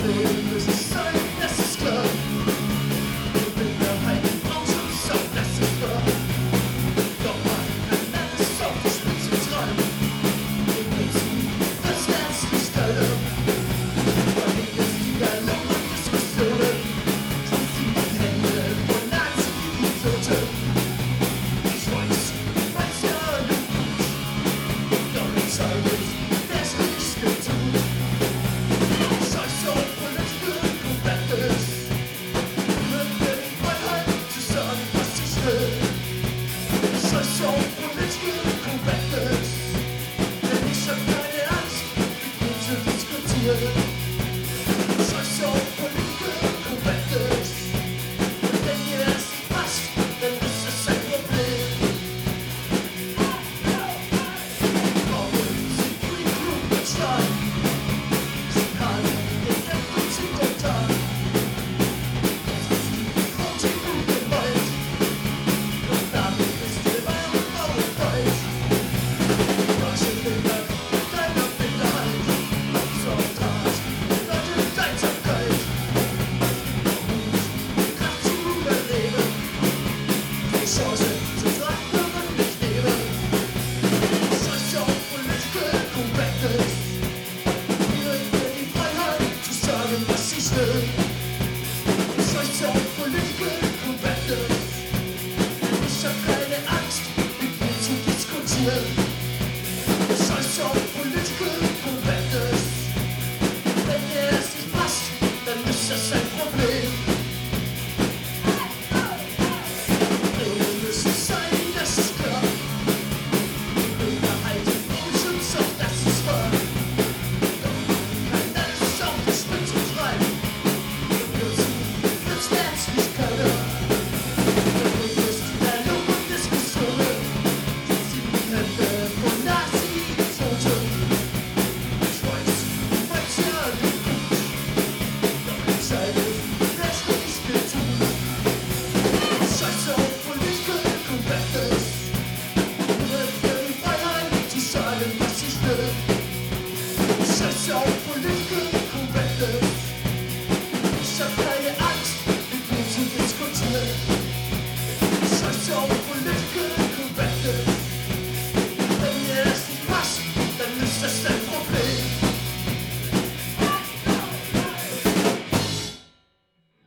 Leben ist sein, das ist klar. Wir will eine Branche, so das ist wahr. Doch mal ein Ende auf die Spitze treiben. Wir nutzen das Herz nicht alle. Weil wir wieder lange Diskussionen. Und sie die Hände von Nazi die Tote. Ich weiß, was ja nicht gut. Doch die Zeit ist, das nicht getan. Scheiß auf Political Correctness. Mir wird Freiheit zu sagen, was ich will. Scheiß auf Political Correctness. Denn ich hab keine Angst, mit dir zu diskutieren. Scheiß auf Political Correctness. Und wenn dir das nicht passt, dann ist es ein Problem. Frauen sind free, klug und stark. Sie kann den Tempel zu Gotthard. Das ist die rote Gewalt. Und damit ist die wahre Frauenfreiheit. Deutsche Bilder deiner Minderheit. Absonntag, Leute, Einsamkeit. Mut, Kraft zu überleben. Die Chance zu anderen nicht nehmen. Scheiß auf Political Correctness. Mir wird die Freiheit zu sagen, was ich will. Scheiß auf Political Correctness. Ich hab keine Angst, mit dir zu diskutieren. Scheiß auf Political Correctness. Wenn dir das nicht passt, dann ist das ein